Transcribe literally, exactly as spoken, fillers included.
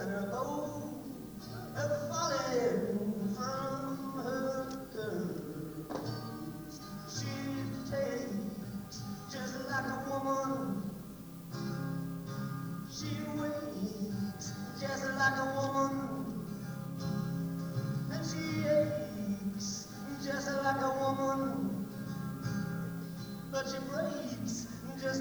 and her bones have fallen from her curves. She takes just like a woman. She wakes just like a woman. And she aches just like a woman. But she breaks